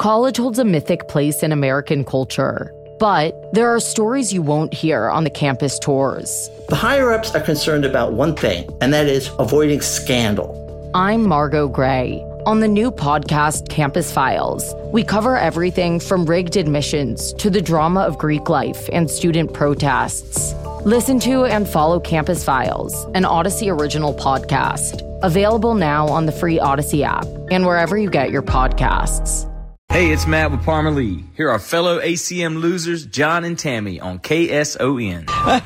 College holds a mythic place in American culture, but there are stories you won't hear on the campus tours. The higher-ups are concerned about one thing, and that is avoiding scandal. I'm Margot Gray. On the new podcast, Campus Files, we cover everything from rigged admissions to the drama of Greek life and student protests. Listen to and follow Campus Files, an Odyssey original podcast. Available now on the free Odyssey app and wherever you get your podcasts. Hey, it's Matt with Palmer Lee. Here are fellow ACM losers, John and Tammy, on KSON.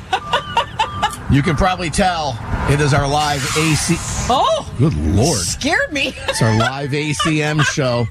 You can probably tell it is our live AC. Oh, good Lord. Scared me. It's our live ACM show.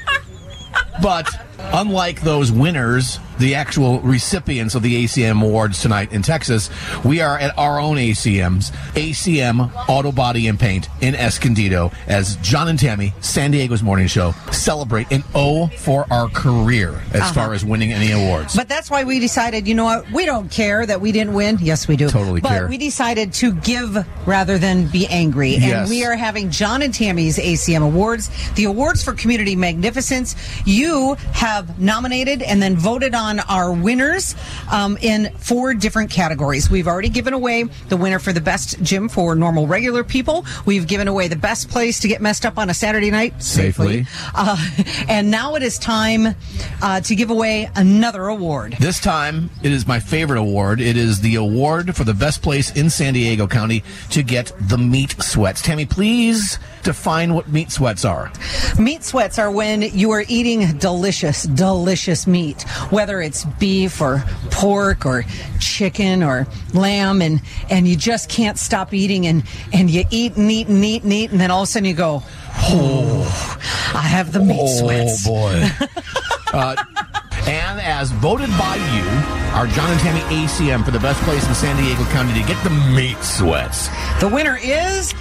But unlike those winners, the actual recipients of the ACM Awards tonight in Texas, we are at our own ACMs, ACM Auto Body and Paint in Escondido, as John and Tammy, San Diego's morning show, celebrate an O for our career as far as winning any awards. But that's why we decided, you know what, we don't care that we didn't win. Yes, we do. Totally care. But we decided to give rather than be angry. Yes. And we are having John and Tammy's ACM Awards, the Awards for Community Magnificence. You have nominated and then voted on our winners in 4 different categories. We've already given away the winner for the best gym for normal, regular people. We've given away the best place to get messed up on a Saturday night safely. And now it is time to give away another award. This time, it is my favorite award. It is the award for the best place in San Diego County to get the meat sweats. Tammy, please define what meat sweats are. Meat sweats are when you are eating delicious meat, whether it's beef or pork or chicken or lamb, and you just can't stop eating, and you eat and eat and eat and eat, and then all of a sudden you go, oh, I have the meat sweats. Oh, boy. And as voted by you, our John and Tammy ACM for the best place in San Diego County to get the meat sweats. The winner is...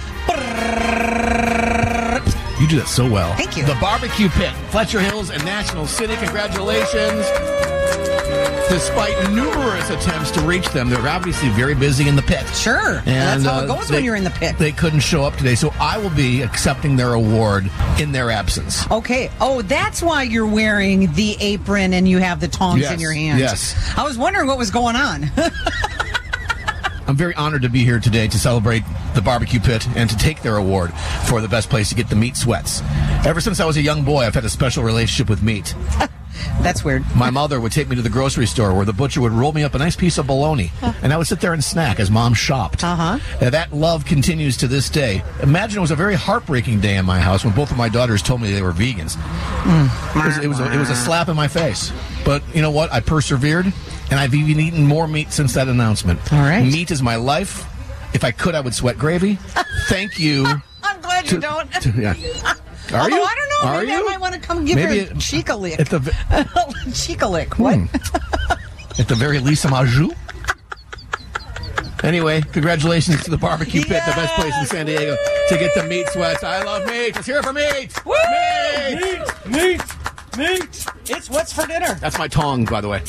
You do that so well. Thank you. The Barbecue Pit, Fletcher Hills and National City. Congratulations. Despite numerous attempts to reach them, they're obviously very busy in the pit. Sure. And that's how it goes when you're in the pit. They couldn't show up today, so I will be accepting their award in their absence. Okay. Oh, that's why you're wearing the apron and you have the tongs in your hand. Yes. I was wondering what was going on. I'm very honored to be here today to celebrate the Barbecue Pit and to take their award for the best place to get the meat sweats. Ever since I was a young boy, I've had a special relationship with meat. That's weird. My mother would take me to the grocery store where the butcher would roll me up a nice piece of bologna, and I would sit there and snack as Mom shopped. That love continues to this day. Imagine it was a very heartbreaking day in my house when both of my daughters told me they were vegans. It was a slap in my face. But you know what? I persevered, and I've even eaten more meat since that announcement. All right. Meat is my life. If I could, I would sweat gravy. Thank you. I'm glad you don't. Are you? I don't know. Maybe I might want to come give her a cheek a lick. Cheek a lick. What? At the very least, I'm au jus. Anyway, congratulations to the Barbecue Pit, the best place in San Diego to get the meat sweats. I love meat. Let's hear it for meat. Woo! Meat. It's what's for dinner. That's my tongue, by the way.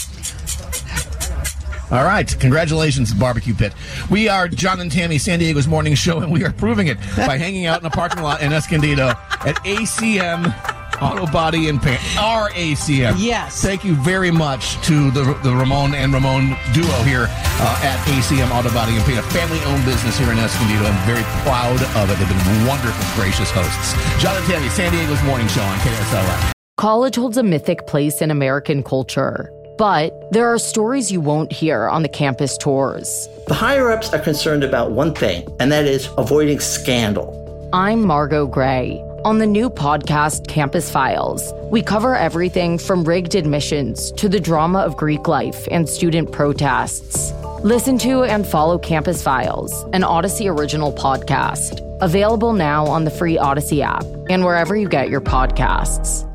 All right. Congratulations, Barbecue Pit. We are John and Tammy, San Diego's morning show, and we are proving it by hanging out in a parking lot in Escondido at ACM Auto Body and Paint. Our ACM. Yes. Thank you very much to the Ramon and Ramon duo here at ACM Auto Body and Paint, a family-owned business here in Escondido. I'm very proud of it. They've been wonderful, gracious hosts. John and Tammy, San Diego's morning show on KSLM. College holds a mythic place in American culture, but there are stories you won't hear on the campus tours. The higher-ups are concerned about one thing, and that is avoiding scandal. I'm Margot Gray. On the new podcast, Campus Files, we cover everything from rigged admissions to the drama of Greek life and student protests. Listen to and follow Campus Files, an Odyssey original podcast. Available now on the free Odyssey app and wherever you get your podcasts.